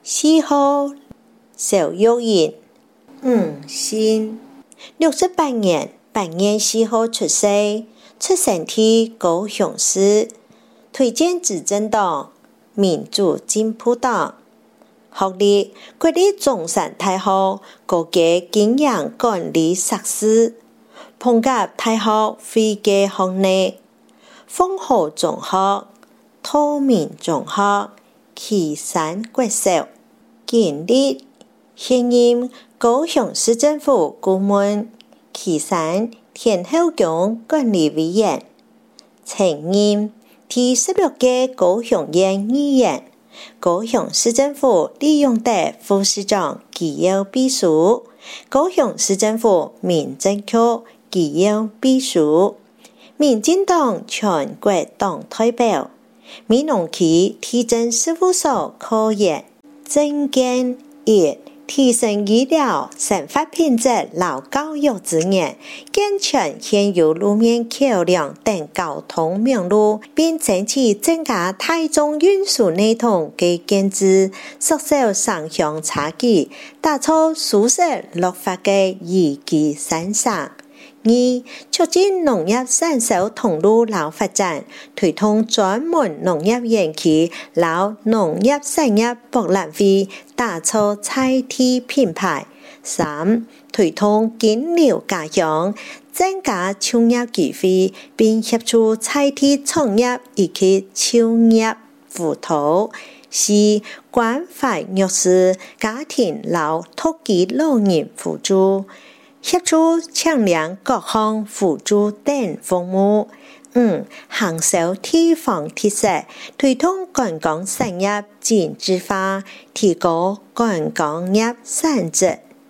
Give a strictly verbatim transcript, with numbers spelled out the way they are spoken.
四號邵玉英，五姓，六十八年八月四號出世，出生地高雄市，推薦執政黨民主進步黨，學歷國立中山大學高級經營管理碩士，逢甲大學會計學歷，豐和中學、透明中學、旗山國小，經歷現任高雄市政府顧問、旗山天後宮管理委員，曾任第十六屆高雄縣議員、高雄市政府利用地副市長機要秘書、高雄市政府民政局機要秘書、民進黨全國黨代表、美濃區地政事務所科員，政見一、提升醫療生活品質和教育資源，健全現有路面橋樑等交通網絡，並爭取增加大眾運輸系統嘅建設，縮小城鄉差距，打造舒適綠化嘅宜居山城。二、促進農業產銷通路和發展，推動專門農業園區和農業產業博覽會，打造在地品牌。三、推動金流家鄉，增加創業機會，並協助在地創業以及就業輔導。四、關懷弱勢家庭和獨居老人扶助，協助搶領各項輔助等服務。五、行銷地方特色，推動觀光產業精緻化，提高觀光業產值。